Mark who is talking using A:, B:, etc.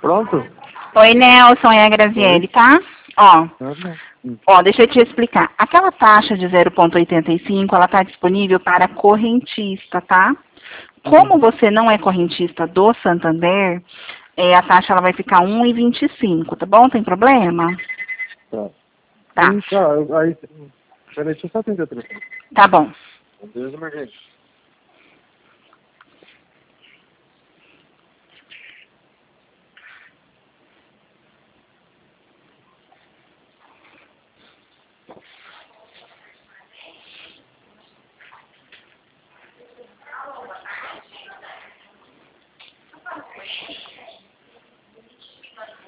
A: Pronto?
B: Oi, Nelson, é a Graziele, tá? Ó, deixa eu te explicar. Aquela taxa de 0,85, ela tá disponível para correntista, tá? Como você não é correntista do Santander, a taxa ela vai ficar 1,25, tá bom? Tem problema?
A: Tá.
B: Tá.
A: Sim, tá. Aí, peraí, deixa eu só atender o telefone.
B: Tá bom.
A: Deus, emergente.